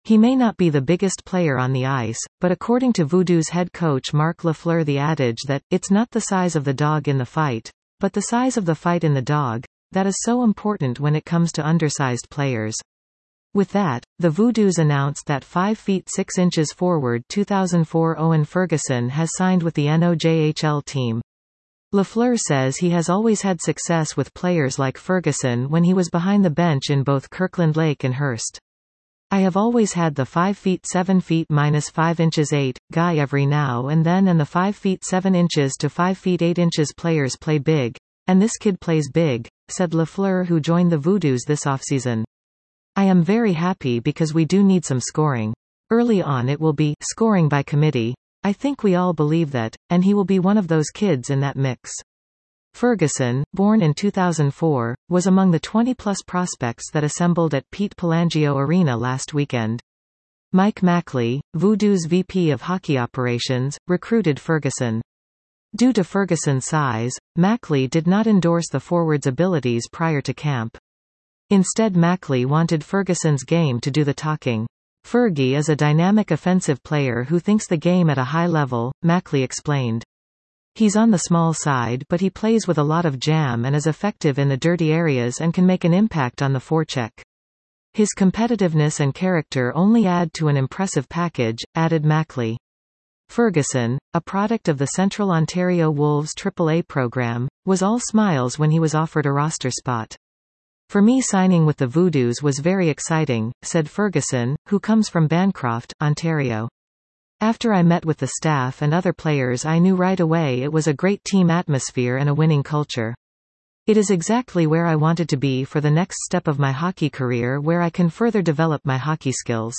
He may not be the biggest player on the ice, but according to Voodoo's head coach Marc Lafleur, the adage that, "It's not the size of the dog in the fight, but the size of the fight in the dog," that is so important when it comes to undersized players. With that, the Voodoos announced that 5 feet 6 inches forward 2004 Owen Ferguson has signed with the NOJHL team. Lafleur says he has always had success with players like Ferguson when he was behind the bench in both Kirkland Lake and Hearst. "I have always had the 5 feet 7 feet minus 5 inches 8 guy every now and then, and the 5 feet 7 inches to 5 feet 8 inches players play big, and this kid plays big," said Lafleur, who joined the Voodoos this offseason. "I am very happy because we do need some scoring. Early on it will be scoring by committee. I think we all believe that, and he will be one of those kids in that mix." Ferguson, born in 2004, was among the 20-plus prospects that assembled at Pete Pelangio Arena last weekend. Mike Mackley, Voodoo's VP of Hockey Operations, recruited Ferguson. Due to Ferguson's size, Mackley did not endorse the forward's abilities prior to camp. Instead, Mackley wanted Ferguson's game to do the talking. "Fergie is a dynamic offensive player who thinks the game at a high level," Mackley explained. "He's on the small side, but he plays with a lot of jam and is effective in the dirty areas and can make an impact on the forecheck. His competitiveness and character only add to an impressive package," added Mackley. Ferguson, a product of the Central Ontario Wolves AAA program, was all smiles when he was offered a roster spot. "For me, signing with the Voodoos was very exciting," said Ferguson, who comes from Bancroft, Ontario. "After I met with the staff and other players, I knew right away it was a great team atmosphere and a winning culture. It is exactly where I wanted to be for the next step of my hockey career, where I can further develop my hockey skills.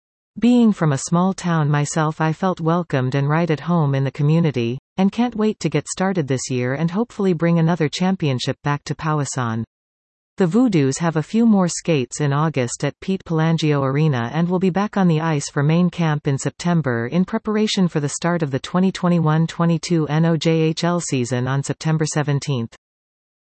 Being from a small town myself, I felt welcomed and right at home in the community, and can't wait to get started this year and hopefully bring another championship back to Powassan." The Voodoos have a few more skates in August at Pete Pelangio Arena and will be back on the ice for main camp in September in preparation for the start of the 2021-22 NOJHL season on September 17.